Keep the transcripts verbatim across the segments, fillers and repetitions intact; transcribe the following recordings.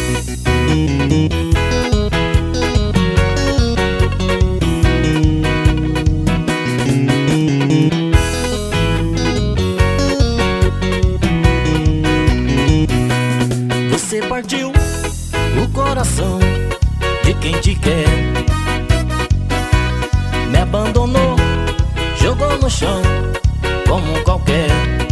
Você partiu o coração de quem te quer, me abandonou, jogou no chão como qualquer.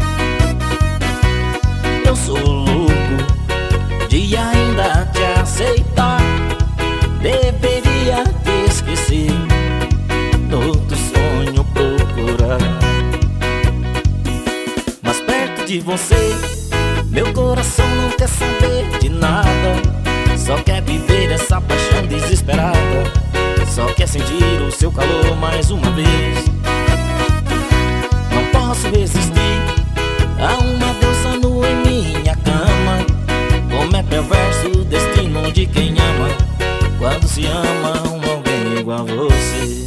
Eu sou louco de ainda te aceitar, deveria te esquecer, no outro sonho procurar. Mas perto de você, meu coração não quer saber de nada, só quer viver essa paixão desesperada, só quer sentir o seu calor mais uma vez. Não posso resistir a uma deusa nua em minha cama. Como é perverso o destino de quem ama, quando se ama um alguém igual a você.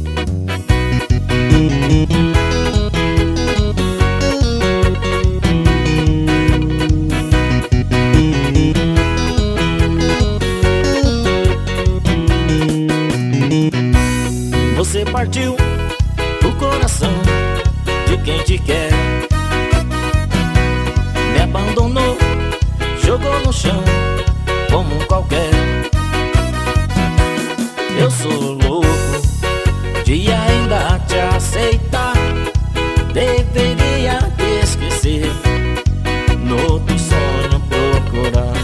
Você partiu o coração de quem te quer, me abandonou, jogou no chão como qualquer. Eu sou louco de ainda te aceitar, deveria te esquecer, no outro sonho procurar.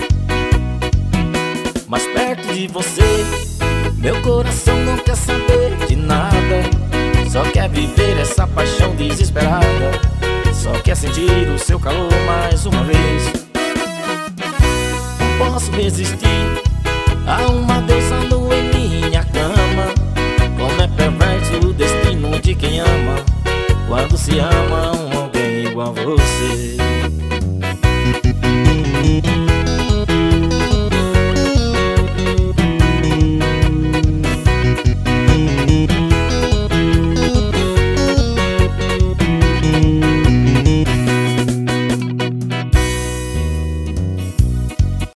Mas perto de você, meu coração não quer saber de nada, só quer viver essa paixão desesperada, só quer sentir o seu calor mais uma vez. Não posso resistir a uma deusa nua em minha cama. Como é perverso o destino de quem ama, quando se ama um alguém igual a você.